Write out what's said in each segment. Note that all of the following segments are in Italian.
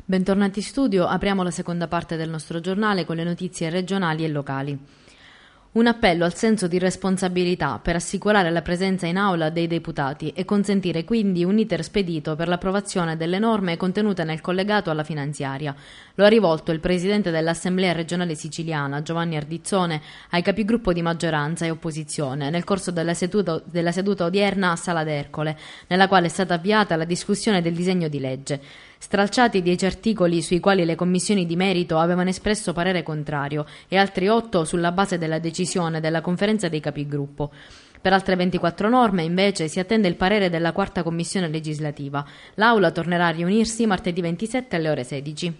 Bentornati in studio, apriamo la seconda parte del nostro giornale con le notizie regionali e locali. Un appello al senso di responsabilità per assicurare la presenza in aula dei deputati e consentire quindi un iter spedito per l'approvazione delle norme contenute nel collegato alla finanziaria. Lo ha rivolto il presidente dell'Assemblea regionale siciliana, Giovanni Ardizzone, ai capigruppo di maggioranza e opposizione nel corso della seduta odierna a Sala d'Ercole, nella quale è stata avviata la discussione del disegno di legge. Stralciati 10 articoli sui quali le commissioni di merito avevano espresso parere contrario e altri 8 sulla base della decisione della conferenza dei capigruppo. Per altre 24 norme, invece, si attende il parere della quarta commissione legislativa. L'Aula tornerà a riunirsi martedì 27 alle ore 16.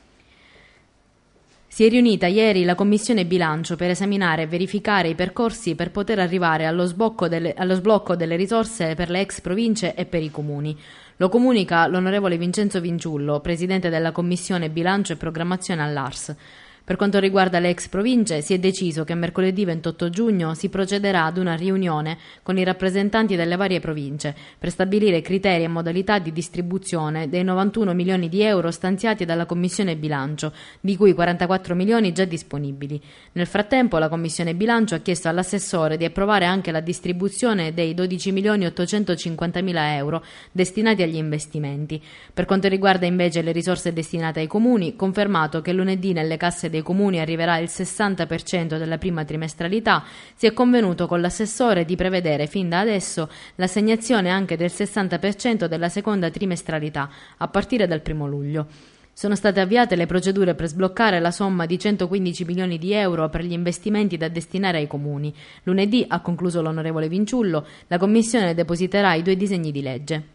Si è riunita ieri la Commissione Bilancio per esaminare e verificare i percorsi per poter arrivare allo sblocco delle risorse per le ex province e per i comuni. Lo comunica l'onorevole Vincenzo Vinciullo, presidente della Commissione Bilancio e Programmazione all'ARS. Per quanto riguarda le ex province, si è deciso che mercoledì 28 giugno si procederà ad una riunione con i rappresentanti delle varie province per stabilire criteri e modalità di distribuzione dei 91 milioni di euro stanziati dalla Commissione Bilancio, di cui 44 milioni già disponibili. Nel frattempo la Commissione Bilancio ha chiesto all'assessore di approvare anche la distribuzione dei 12 milioni 850 mila euro destinati agli investimenti. Per quanto riguarda invece le risorse destinate ai comuni, confermato che lunedì nelle casse dei comuni arriverà il 60% della prima trimestralità, si è convenuto con l'assessore di prevedere fin da adesso l'assegnazione anche del 60% della seconda trimestralità, a partire dal 1 luglio. Sono state avviate le procedure per sbloccare la somma di 115 milioni di euro per gli investimenti da destinare ai comuni. Lunedì, ha concluso l'onorevole Vinciullo, la Commissione depositerà i 2 disegni di legge.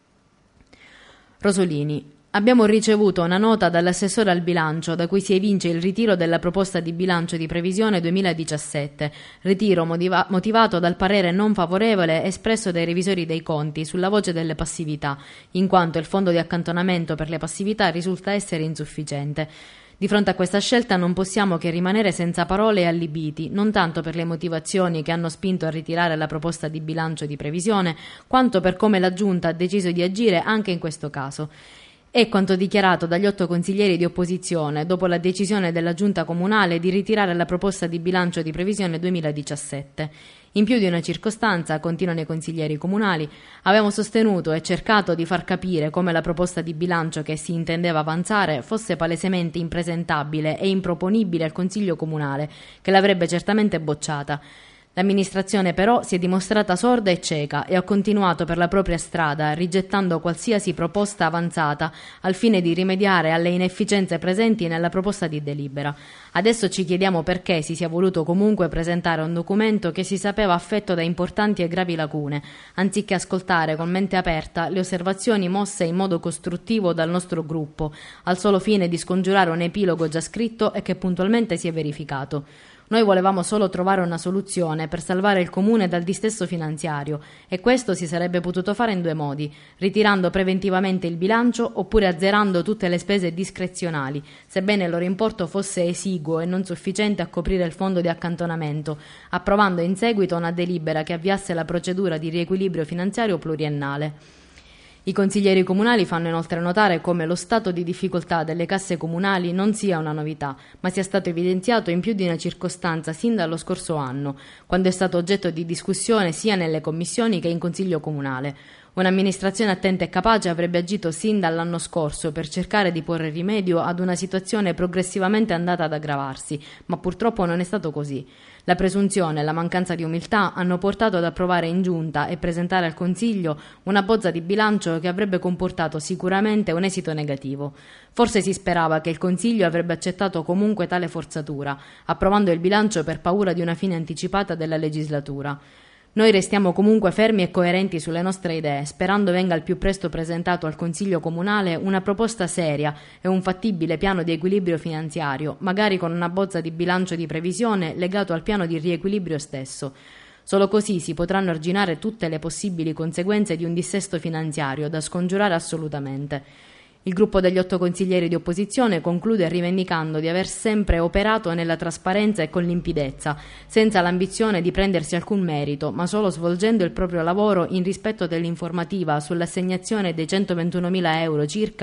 Rosolini. Abbiamo ricevuto una nota dall'assessore al bilancio da cui si evince il ritiro della proposta di bilancio di previsione 2017, ritiro motivato dal parere non favorevole espresso dai revisori dei conti sulla voce delle passività, in quanto il fondo di accantonamento per le passività risulta essere insufficiente. Di fronte a questa scelta non possiamo che rimanere senza parole e allibiti, non tanto per le motivazioni che hanno spinto a ritirare la proposta di bilancio di previsione, quanto per come la Giunta ha deciso di agire anche in questo caso. È quanto dichiarato dagli 8 consiglieri di opposizione dopo la decisione della Giunta Comunale di ritirare la proposta di bilancio di previsione 2017. In più di una circostanza, continuano i consiglieri comunali, abbiamo sostenuto e cercato di far capire come la proposta di bilancio che si intendeva avanzare fosse palesemente impresentabile e improponibile al Consiglio Comunale, che l'avrebbe certamente bocciata. L'amministrazione però si è dimostrata sorda e cieca e ha continuato per la propria strada, rigettando qualsiasi proposta avanzata al fine di rimediare alle inefficienze presenti nella proposta di delibera. Adesso ci chiediamo perché si sia voluto comunque presentare un documento che si sapeva affetto da importanti e gravi lacune, anziché ascoltare con mente aperta le osservazioni mosse in modo costruttivo dal nostro gruppo, al solo fine di scongiurare un epilogo già scritto e che puntualmente si è verificato. Noi volevamo solo trovare una soluzione per salvare il comune dal distesto finanziario e questo si sarebbe potuto fare in 2 modi, ritirando preventivamente il bilancio oppure azzerando tutte le spese discrezionali, sebbene il loro importo fosse esiguo e non sufficiente a coprire il fondo di accantonamento, approvando in seguito una delibera che avviasse la procedura di riequilibrio finanziario pluriennale. I consiglieri comunali fanno inoltre notare come lo stato di difficoltà delle casse comunali non sia una novità, ma sia stato evidenziato in più di una circostanza sin dallo scorso anno, quando è stato oggetto di discussione sia nelle commissioni che in Consiglio Comunale. Un'amministrazione attenta e capace avrebbe agito sin dall'anno scorso per cercare di porre rimedio ad una situazione progressivamente andata ad aggravarsi, ma purtroppo non è stato così. La presunzione e la mancanza di umiltà hanno portato ad approvare in giunta e presentare al Consiglio una bozza di bilancio che avrebbe comportato sicuramente un esito negativo. Forse si sperava che il Consiglio avrebbe accettato comunque tale forzatura, approvando il bilancio per paura di una fine anticipata della legislatura. Noi restiamo comunque fermi e coerenti sulle nostre idee, sperando venga al più presto presentato al Consiglio Comunale una proposta seria e un fattibile piano di equilibrio finanziario, magari con una bozza di bilancio di previsione legato al piano di riequilibrio stesso. Solo così si potranno arginare tutte le possibili conseguenze di un dissesto finanziario da scongiurare assolutamente. Il gruppo degli 8 consiglieri di opposizione conclude rivendicando di aver sempre operato nella trasparenza e con limpidezza, senza l'ambizione di prendersi alcun merito, ma solo svolgendo il proprio lavoro in rispetto dell'informativa sull'assegnazione dei 121.000 euro circa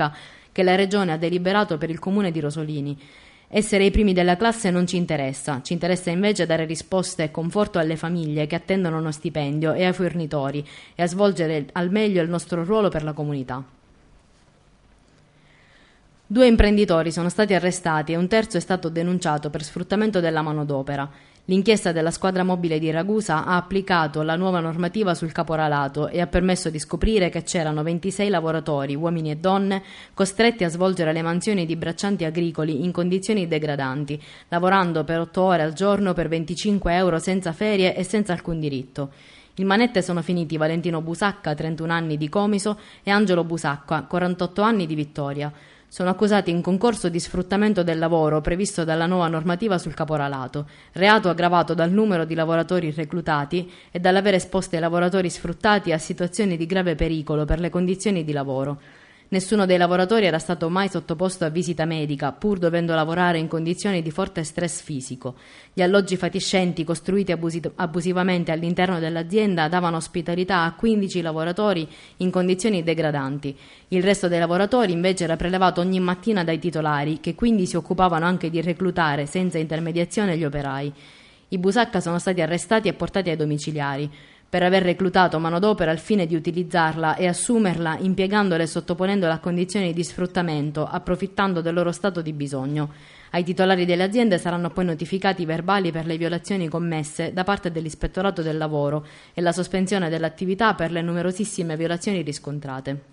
che la Regione ha deliberato per il comune di Rosolini. Essere i primi della classe non ci interessa invece dare risposte e conforto alle famiglie che attendono uno stipendio e ai fornitori e a svolgere al meglio il nostro ruolo per la comunità. 2 imprenditori sono stati arrestati e un terzo è stato denunciato per sfruttamento della manodopera. L'inchiesta della squadra mobile di Ragusa ha applicato la nuova normativa sul caporalato e ha permesso di scoprire che c'erano 26 lavoratori, uomini e donne, costretti a svolgere le mansioni di braccianti agricoli in condizioni degradanti, lavorando per 8 ore al giorno per 25 euro senza ferie e senza alcun diritto. In manette sono finiti Valentino Busacca, 31 anni di Comiso, e Angelo Busacca, 48 anni di Vittoria. Sono accusati in concorso di sfruttamento del lavoro previsto dalla nuova normativa sul caporalato, reato aggravato dal numero di lavoratori reclutati e dall'aver esposto i lavoratori sfruttati a situazioni di grave pericolo per le condizioni di lavoro. Nessuno dei lavoratori era stato mai sottoposto a visita medica, pur dovendo lavorare in condizioni di forte stress fisico. Gli alloggi fatiscenti costruiti abusivamente all'interno dell'azienda davano ospitalità a 15 lavoratori in condizioni degradanti. Il resto dei lavoratori invece era prelevato ogni mattina dai titolari, che quindi si occupavano anche di reclutare senza intermediazione gli operai. I Busacca sono stati arrestati e portati ai domiciliari per aver reclutato manodopera al fine di utilizzarla e assumerla impiegandola e sottoponendola a condizioni di sfruttamento, approfittando del loro stato di bisogno. Ai titolari delle aziende saranno poi notificati i verbali per le violazioni commesse da parte dell'Ispettorato del Lavoro e la sospensione dell'attività per le numerosissime violazioni riscontrate.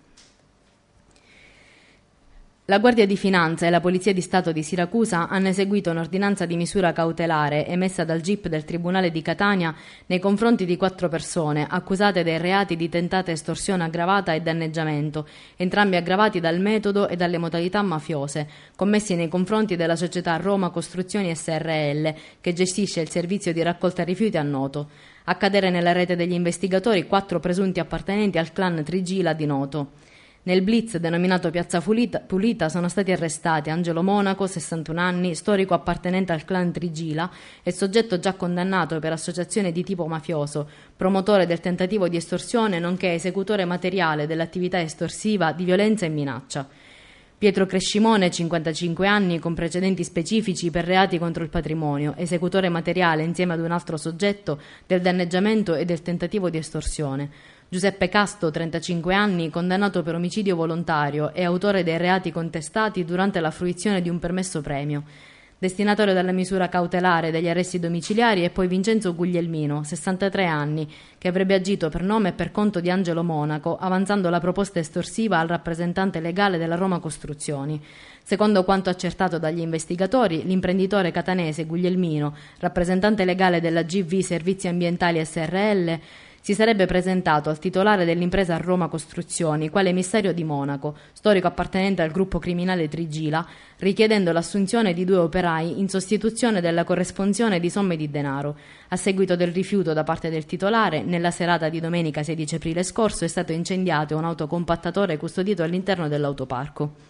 La Guardia di Finanza e la Polizia di Stato di Siracusa hanno eseguito un'ordinanza di misura cautelare emessa dal GIP del Tribunale di Catania nei confronti di 4 persone accusate dei reati di tentata estorsione aggravata e danneggiamento, entrambi aggravati dal metodo e dalle modalità mafiose, commessi nei confronti della società Roma Costruzioni SRL, che gestisce il servizio di raccolta rifiuti a Noto. A cadere nella rete degli investigatori 4 presunti appartenenti al clan Trigila di Noto. Nel blitz denominato Piazza Pulita sono stati arrestati Angelo Monaco, 61 anni, storico appartenente al clan Trigila e soggetto già condannato per associazione di tipo mafioso, promotore del tentativo di estorsione nonché esecutore materiale dell'attività estorsiva di violenza e minaccia. Pietro Crescimone, 55 anni, con precedenti specifici per reati contro il patrimonio, esecutore materiale insieme ad un altro soggetto del danneggiamento e del tentativo di estorsione. Giuseppe Casto, 35 anni, condannato per omicidio volontario e autore dei reati contestati durante la fruizione di un permesso premio. Destinatario della misura cautelare degli arresti domiciliari è poi Vincenzo Guglielmino, 63 anni, che avrebbe agito per nome e per conto di Angelo Monaco, avanzando la proposta estorsiva al rappresentante legale della Roma Costruzioni. Secondo quanto accertato dagli investigatori, l'imprenditore catanese Guglielmino, rappresentante legale della GV Servizi Ambientali SRL, si sarebbe presentato al titolare dell'impresa Roma Costruzioni, quale emissario di Monaco, storico appartenente al gruppo criminale Trigila, richiedendo l'assunzione di 2 operai in sostituzione della corresponsione di somme di denaro. A seguito del rifiuto da parte del titolare, nella serata di domenica 16 aprile scorso è stato incendiato un autocompattatore custodito all'interno dell'autoparco.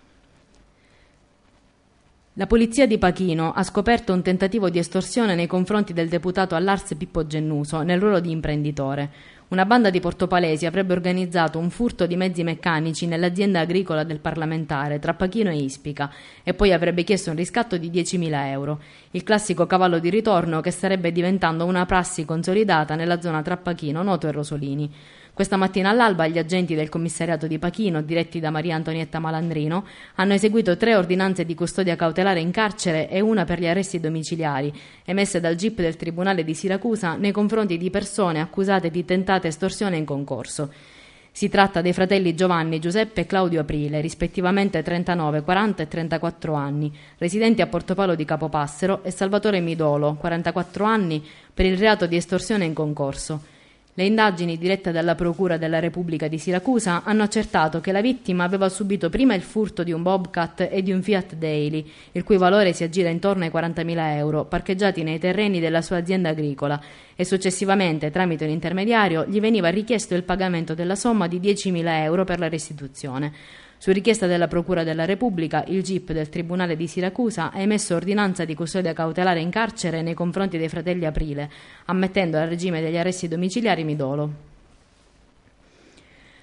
La polizia di Pachino ha scoperto un tentativo di estorsione nei confronti del deputato all'Ars Pippo Gennuso nel ruolo di imprenditore. Una banda di Portopalesi avrebbe organizzato un furto di mezzi meccanici nell'azienda agricola del parlamentare tra Pachino e Ispica e poi avrebbe chiesto un riscatto di 10.000 euro, il classico cavallo di ritorno che starebbe diventando una prassi consolidata nella zona tra Pachino, Noto e Rosolini. Questa mattina all'alba gli agenti del commissariato di Pachino, diretti da Maria Antonietta Malandrino, hanno eseguito 3 ordinanze di custodia cautelare in carcere e una per gli arresti domiciliari, emesse dal GIP del Tribunale di Siracusa nei confronti di persone accusate di tentata estorsione in concorso. Si tratta dei fratelli Giovanni, Giuseppe e Claudio Aprile, rispettivamente 39, 40 e 34 anni, residenti a Portopalo di Capopassero, e Salvatore Midolo, 44 anni, per il reato di estorsione in concorso. Le indagini dirette dalla Procura della Repubblica di Siracusa hanno accertato che la vittima aveva subito prima il furto di un Bobcat e di un Fiat Daily, il cui valore si aggira intorno ai 40.000 euro, parcheggiati nei terreni della sua azienda agricola, e successivamente, tramite un intermediario, gli veniva richiesto il pagamento della somma di 10.000 euro per la restituzione. Su richiesta della Procura della Repubblica, il GIP del Tribunale di Siracusa ha emesso ordinanza di custodia cautelare in carcere nei confronti dei fratelli Aprile, ammettendo al regime degli arresti domiciliari Midolo.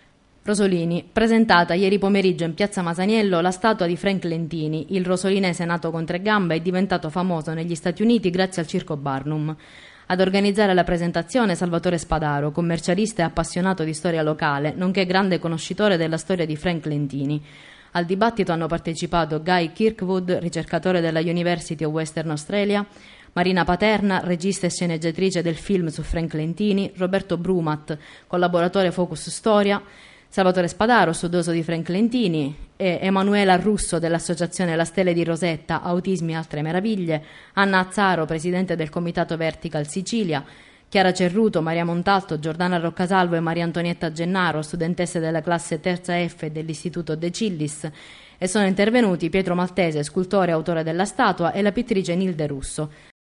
Rosolini, presentata ieri pomeriggio in piazza Masaniello la statua di Frank Lentini, il rosolinese nato con 3 gambe e diventato famoso negli Stati Uniti grazie al circo Barnum. Ad organizzare la presentazione Salvatore Spadaro, commercialista e appassionato di storia locale, nonché grande conoscitore della storia di Frank Lentini. Al dibattito hanno partecipato Guy Kirkwood, ricercatore della University of Western Australia, Marina Paterna, regista e sceneggiatrice del film su Frank Lentini, Roberto Brumat, collaboratore Focus Storia, Salvatore Spadaro, studioso di Frank Lentini, e Emanuela Russo dell'associazione La Stelle di Rosetta, Autismi e Altre Meraviglie, Anna Azzaro, presidente del Comitato Vertical Sicilia, Chiara Cerruto, Maria Montalto, Giordana Roccasalvo e Maria Antonietta Gennaro, studentesse della classe terza F dell'Istituto De Cillis, e sono intervenuti Pietro Maltese, scultore e autore della statua, e la pittrice Nilde Russo.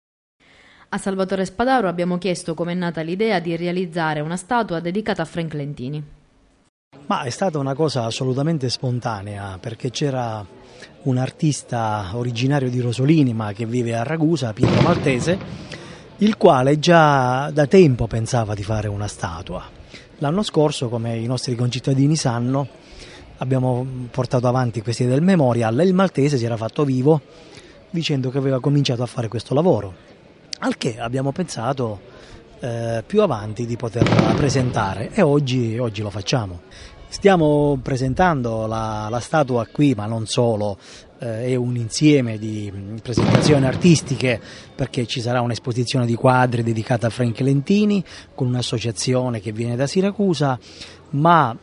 A Salvatore Spadaro abbiamo chiesto come è nata l'idea di realizzare una statua dedicata a Frank Lentini. Ma è stata una cosa assolutamente spontanea, perché c'era un artista originario di Rosolini ma che vive a Ragusa, Pietro Maltese, il quale già da tempo pensava di fare una statua. L'anno scorso, come i nostri concittadini sanno, abbiamo portato avanti questa idea del memorial e il Maltese si era fatto vivo dicendo che aveva cominciato a fare questo lavoro, al che abbiamo pensato più avanti di poterla presentare e oggi lo facciamo. Stiamo presentando la statua qui, ma non solo, è un insieme di presentazioni artistiche, perché ci sarà un'esposizione di quadri dedicata a Frank Lentini con un'associazione che viene da Siracusa, ma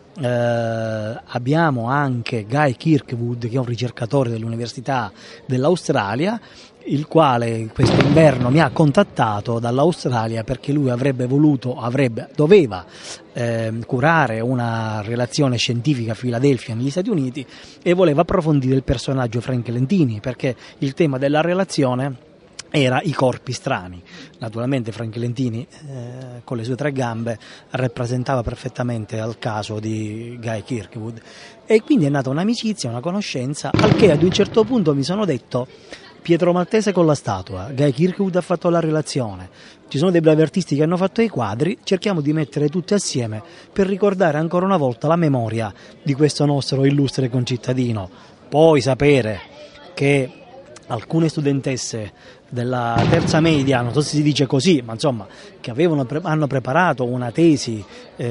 abbiamo anche Guy Kirkwood, che è un ricercatore dell'Università dell'Australia, il quale quest'inverno mi ha contattato dall'Australia perché lui doveva curare una relazione scientifica a Filadelfia negli Stati Uniti e voleva approfondire il personaggio Frank Lentini, perché il tema della relazione era i corpi strani. Naturalmente Frank Lentini con le sue 3 gambe rappresentava perfettamente al caso di Guy Kirkwood, e quindi è nata un'amicizia, una conoscenza, al che ad un certo punto mi sono detto: Pietro Maltese con la statua, Guy Kirkwood ha fatto la relazione, ci sono dei bravi artisti che hanno fatto i quadri, cerchiamo di mettere tutti assieme per ricordare ancora una volta la memoria di questo nostro illustre concittadino. Poi sapere che alcune studentesse della terza media, non so se si dice così, ma insomma, che hanno preparato una tesi,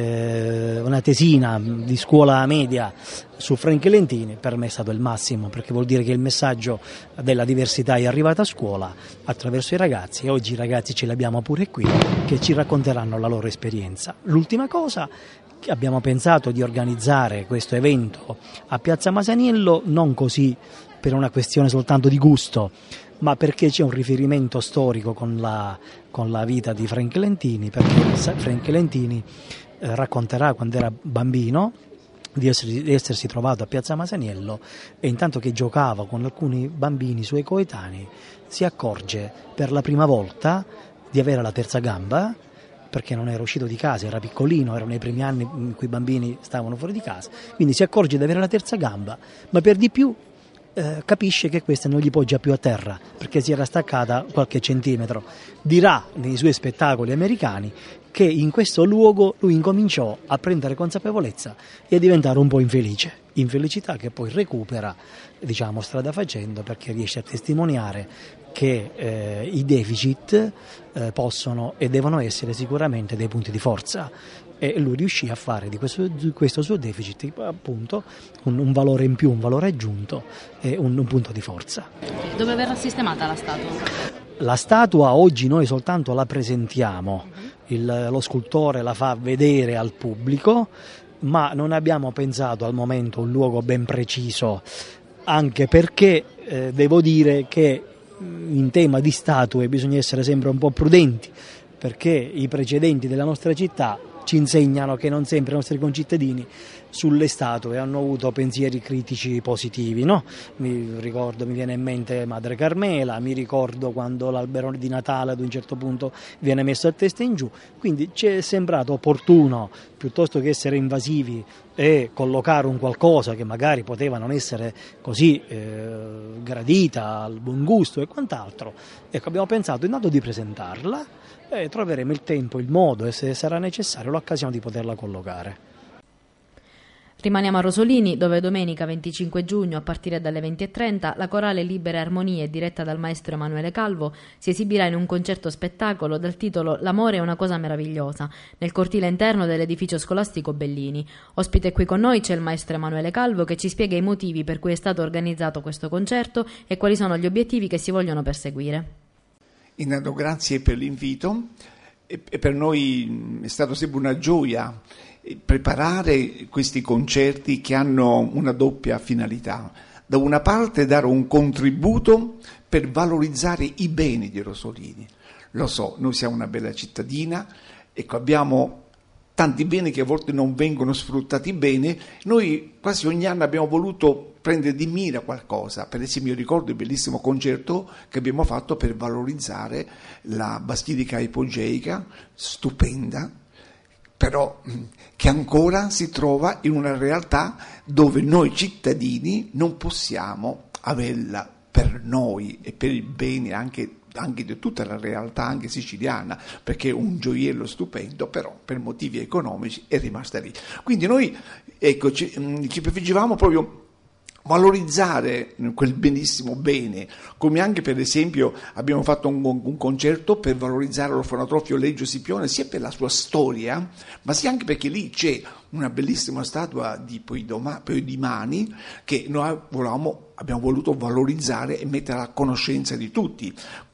una tesina di scuola media su Frank Lentini, per me è stato il massimo, perché vuol dire che il messaggio della diversità è arrivato a scuola attraverso i ragazzi, e oggi i ragazzi ce li abbiamo pure qui, che ci racconteranno la loro esperienza. L'ultima cosa, che abbiamo pensato di organizzare questo evento a Piazza Masaniello, non così per una questione soltanto di gusto, ma perché c'è un riferimento storico con la vita di Frank Lentini, perché Frank Lentini racconterà quando era bambino di essersi trovato a Piazza Masaniello, e intanto che giocava con alcuni bambini suoi coetanei si accorge per la prima volta di avere la terza gamba, perché non era uscito di casa, era piccolino, erano i primi anni in cui i bambini stavano fuori di casa, quindi si accorge di avere la terza gamba, ma per di più capisce che questa non gli poggia più a terra perché si era staccata qualche centimetro. Dirà nei suoi spettacoli americani che in questo luogo lui incominciò a prendere consapevolezza e a diventare un po' infelice, infelicità che poi recupera, diciamo, strada facendo, perché riesce a testimoniare che i deficit possono e devono essere sicuramente dei punti di forza, e lui riuscì a fare di questo suo deficit appunto un valore in più, un valore aggiunto e un punto di forza. Dove verrà sistemata la statua? La statua oggi noi soltanto la presentiamo, lo scultore la fa vedere al pubblico, ma non abbiamo pensato al momento un luogo ben preciso, anche perché devo dire che in tema di statue bisogna essere sempre un po' prudenti, perché i precedenti della nostra città ci insegnano che non sempre i nostri concittadini sulle statue hanno avuto pensieri critici positivi, no? Mi viene in mente Madre Carmela, mi ricordo quando l'albero di Natale ad un certo punto viene messo a testa in giù, quindi ci è sembrato opportuno, piuttosto che essere invasivi e collocare un qualcosa che magari poteva non essere così gradita al buon gusto e quant'altro, ecco, abbiamo pensato intanto di presentarla e troveremo il tempo, il modo e se sarà necessario l'occasione di poterla collocare. Rimaniamo a Rosolini, dove domenica 25 giugno a partire dalle 20:30 la corale Libere Armonie, diretta dal maestro Emanuele Calvo, si esibirà in un concerto spettacolo dal titolo L'amore è una cosa meravigliosa, nel cortile interno dell'edificio scolastico Bellini. Ospite qui con noi c'è il maestro Emanuele Calvo, che ci spiega i motivi per cui è stato organizzato questo concerto e quali sono gli obiettivi che si vogliono perseguire. Intanto grazie per l'invito, e per noi è stato sempre una gioia preparare questi concerti che hanno una doppia finalità. Da una parte dare un contributo per valorizzare i beni di Rosolini. Lo so, noi siamo una bella cittadina, ecco, abbiamo tanti beni che a volte non vengono sfruttati bene. Noi quasi ogni anno abbiamo voluto prendere di mira qualcosa. Per esempio, io ricordo il bellissimo concerto che abbiamo fatto per valorizzare la Basilica Ipogeica, stupenda, però che ancora si trova in una realtà dove noi cittadini non possiamo averla per noi e per il bene anche di tutta la realtà anche siciliana, perché è un gioiello stupendo, però per motivi economici è rimasta lì. Quindi noi ci prefiggevamo proprio valorizzare quel benissimo bene, come anche per esempio abbiamo fatto un concerto per valorizzare l'orfanotrofio Leggio Scipione, sia per la sua storia, ma sia anche perché lì c'è una bellissima statua di Poidimani che noi abbiamo voluto valorizzare e mettere a conoscenza di tutti.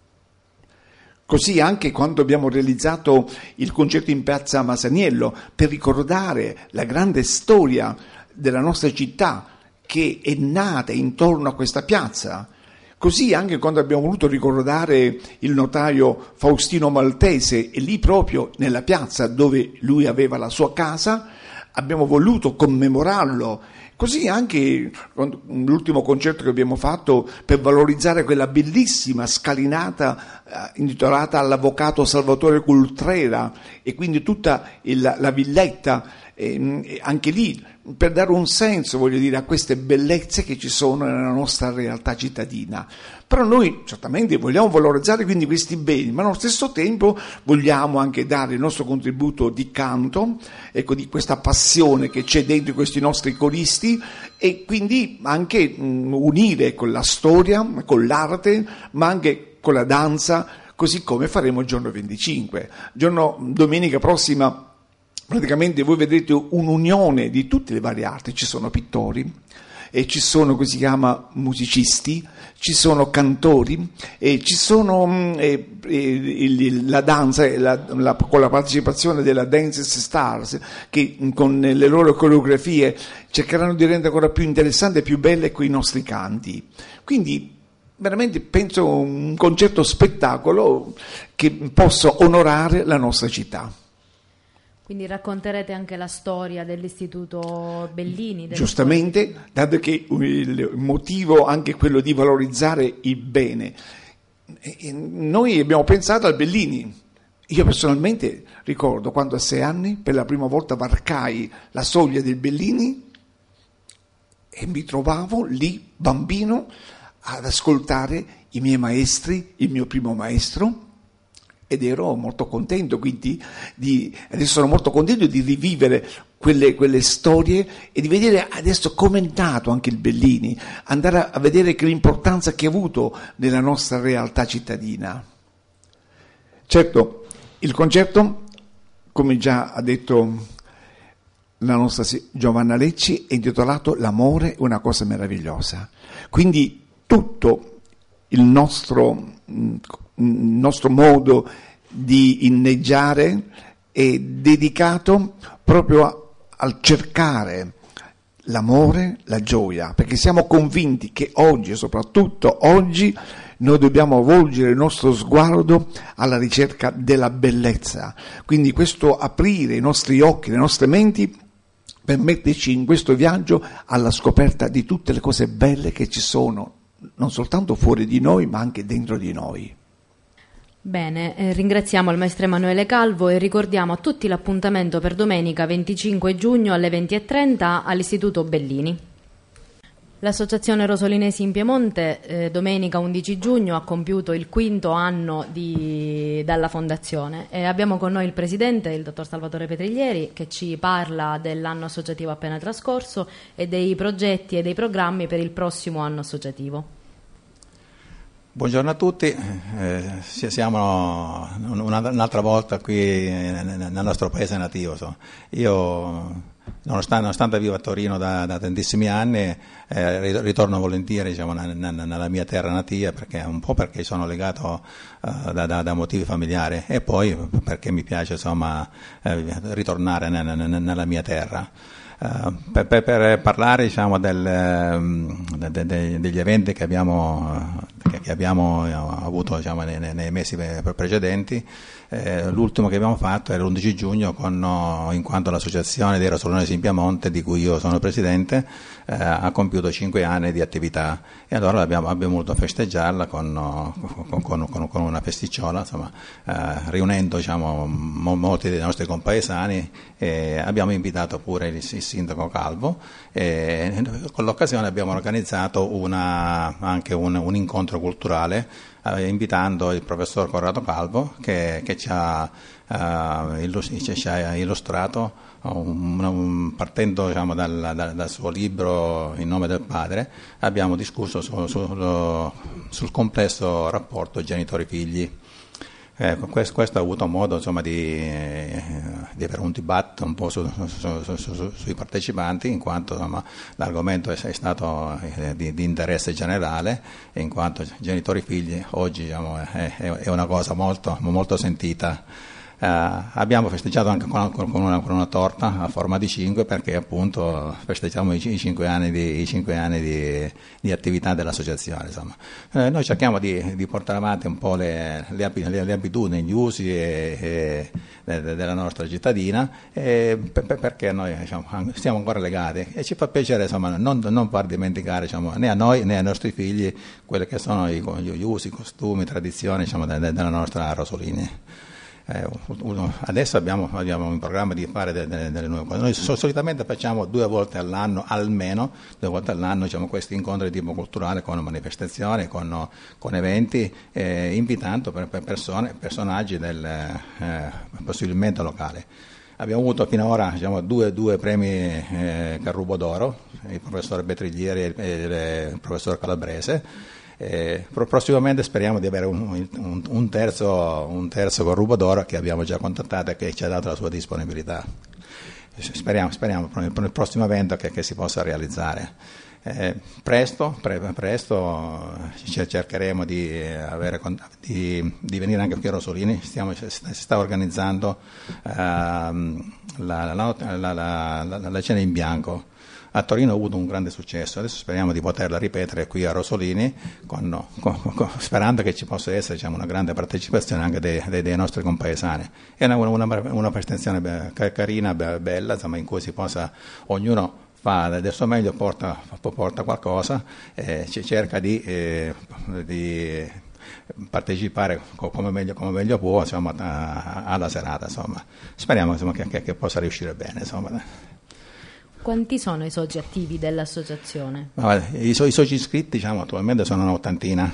Così anche quando abbiamo realizzato il concerto in piazza Masaniello per ricordare la grande storia della nostra città che è nata intorno a questa piazza. Così anche quando abbiamo voluto ricordare il notaio Faustino Maltese, e lì proprio nella piazza dove lui aveva la sua casa, abbiamo voluto commemorarlo. Così anche l'ultimo concerto che abbiamo fatto per valorizzare quella bellissima scalinata intitolata all'avvocato Salvatore Cultrera, e quindi tutta la villetta, anche lì per dare un senso, voglio dire, a queste bellezze che ci sono nella nostra realtà cittadina. Però noi certamente vogliamo valorizzare quindi questi beni, ma allo stesso tempo vogliamo anche dare il nostro contributo di canto, ecco, di questa passione che c'è dentro questi nostri coristi, e quindi anche unire con la storia, con l'arte, ma anche con la danza, così come faremo il giorno 25. Domenica prossima praticamente voi vedrete un'unione di tutte le varie arti. Ci sono pittori, e ci sono, come si chiama, musicisti, ci sono cantori, e ci sono la danza, con la partecipazione della Dances Stars, che con le loro coreografie cercheranno di rendere ancora più interessante e più belle quei nostri canti. Quindi veramente penso un concerto spettacolo che possa onorare la nostra città. Quindi racconterete anche la storia dell'Istituto Bellini. Giustamente, dato che il motivo anche quello di valorizzare il bene. Noi abbiamo pensato al Bellini. Io personalmente ricordo quando a 6 anni per la prima volta varcai la soglia del Bellini e mi trovavo lì, bambino, ad ascoltare i miei maestri, il mio primo maestro, ed ero molto contento, quindi adesso sono molto contento di rivivere quelle storie e di vedere adesso come è nato anche il Bellini, andare a vedere che l'importanza che ha avuto nella nostra realtà cittadina. Certo, il concerto, come già ha detto la nostra Giovanna Lecci, è intitolato L'amore è una cosa meravigliosa. Quindi tutto il nostro modo di inneggiare è dedicato proprio al cercare l'amore, la gioia, perché siamo convinti che oggi, soprattutto oggi, noi dobbiamo volgere il nostro sguardo alla ricerca della bellezza. Quindi questo aprire i nostri occhi, le nostre menti, per metterci in questo viaggio alla scoperta di tutte le cose belle che ci sono, non soltanto fuori di noi, ma anche dentro di noi. Bene, ringraziamo il maestro Emanuele Calvo e ricordiamo a tutti l'appuntamento per domenica 25 giugno alle 20:30 all'Istituto Bellini. L'associazione Rosolinesi in Piemonte domenica 11 giugno ha compiuto il 5° anno dalla fondazione e abbiamo con noi il presidente, il dottor Salvatore Petriglieri, che ci parla dell'anno associativo appena trascorso e dei progetti e dei programmi per il prossimo anno associativo. Buongiorno a tutti, siamo un'altra volta qui nel nostro paese nativo. Io, nonostante vivo a Torino da tantissimi anni, ritorno volentieri, diciamo, nella mia terra natia, un po' perché sono legato da motivi familiari e poi perché mi piace, insomma, ritornare nella mia terra. Per parlare, diciamo, degli eventi che abbiamo avuto, diciamo, nei mesi precedenti, l'ultimo che abbiamo fatto era l'11 giugno in quanto l'associazione dei Rosolinesi in Piemonte, di cui io sono presidente, ha compiuto 5 anni di attività e allora abbiamo voluto festeggiarla con una festicciola, insomma, riunendo, diciamo, molti dei nostri compaesani, e abbiamo invitato pure il sindaco Calvo e con l'occasione abbiamo organizzato anche un incontro culturale, invitando il professor Corrado Calvo che ci ha illustrato, partendo, diciamo, dal suo libro In nome del padre. Abbiamo discusso sul complesso rapporto genitori-figli. Questo ha avuto modo, insomma, di avere un dibattito un po' sui partecipanti, in quanto, insomma, l'argomento è stato di interesse generale, in quanto genitori-figli oggi, diciamo, è una cosa molto, molto sentita. Abbiamo festeggiato anche con una torta a forma di 5, perché appunto festeggiamo i 5 anni di attività dell'associazione. Insomma. Noi cerchiamo di portare avanti un po' le abitudini, gli usi della nostra cittadina, perché noi, diciamo, stiamo ancora legati e ci fa piacere, insomma, non far dimenticare, diciamo, né a noi né ai nostri figli quelli che sono gli usi, i costumi, tradizioni, diciamo, della nostra Rosolini. Adesso abbiamo in programma di fare delle nuove cose. Noi solitamente facciamo 2 volte all'anno, almeno 2 volte all'anno, diciamo, questi incontri di tipo culturale, con manifestazioni, con eventi, invitando personaggi possibilmente locali. Abbiamo avuto finora, diciamo, due premi Carrubo d'Oro, il professor Petriglieri e il professor Calabrese. Prossimamente speriamo di avere un terzo Carrubo d'Oro, che abbiamo già contattato e che ci ha dato la sua disponibilità. Speriamo per il prossimo evento che si possa realizzare. Presto cercheremo di venire anche qui a Rosolini. Si sta organizzando la cena in bianco. A Torino ha avuto un grande successo, adesso speriamo di poterla ripetere qui a Rosolini, sperando che ci possa essere, diciamo, una grande partecipazione anche dei nostri compaesani. È una prestazione carina, bella, insomma, in cui si possa, ognuno fa del suo meglio, porta qualcosa, cerca di partecipare come meglio può, insomma, alla serata. Insomma. Speriamo, insomma, che possa riuscire bene. Insomma. Quanti sono i soci attivi dell'associazione? I soci iscritti, diciamo, attualmente sono un'ottantina.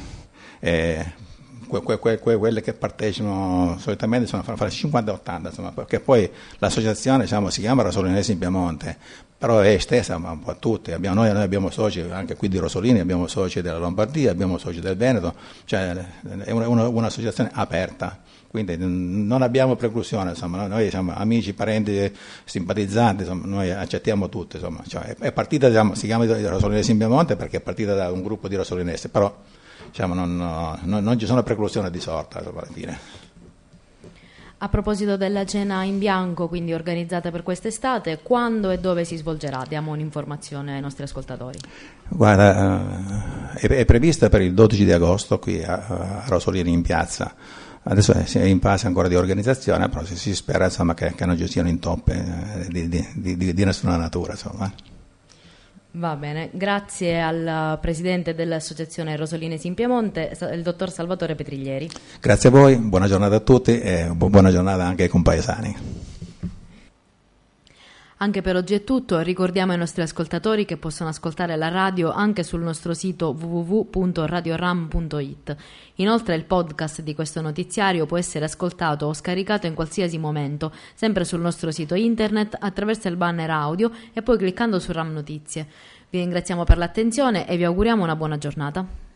Quelle che partecipano solitamente sono fra 50 e 80, insomma, perché poi l'associazione, diciamo, si chiama Rosolinesi in Piemonte, però è estesa un po' a tutti. Noi abbiamo soci anche qui di Rosolini, abbiamo soci della Lombardia, abbiamo soci del Veneto, cioè è un'associazione aperta. Quindi non abbiamo preclusione, insomma, noi siamo amici, parenti, simpatizzanti, insomma, noi accettiamo tutto, insomma. Cioè, è partita, diciamo, si chiama Rosolinesi in Piemonte perché è partita da un gruppo di rosolinesi, però, diciamo, non ci sono preclusioni di sorta, alla fine. A proposito della cena in bianco, quindi organizzata per quest'estate, quando e dove si svolgerà? Diamo un'informazione ai nostri ascoltatori. Guarda, è prevista per il 12 di agosto qui a Rosolini in piazza. Adesso è in fase ancora di organizzazione, però si spera, insomma, che non ci siano intoppe di nessuna natura, insomma. Va bene, grazie al presidente dell'associazione Rosolinesi in Piemonte, il dottor Salvatore Petriglieri. Grazie a voi, buona giornata a tutti e buona giornata anche ai compaesani. Anche per oggi è tutto, ricordiamo ai nostri ascoltatori che possono ascoltare la radio anche sul nostro sito www.radioram.it. Inoltre il podcast di questo notiziario può essere ascoltato o scaricato in qualsiasi momento, sempre sul nostro sito internet attraverso il banner audio e poi cliccando su RAM Notizie. Vi ringraziamo per l'attenzione e vi auguriamo una buona giornata.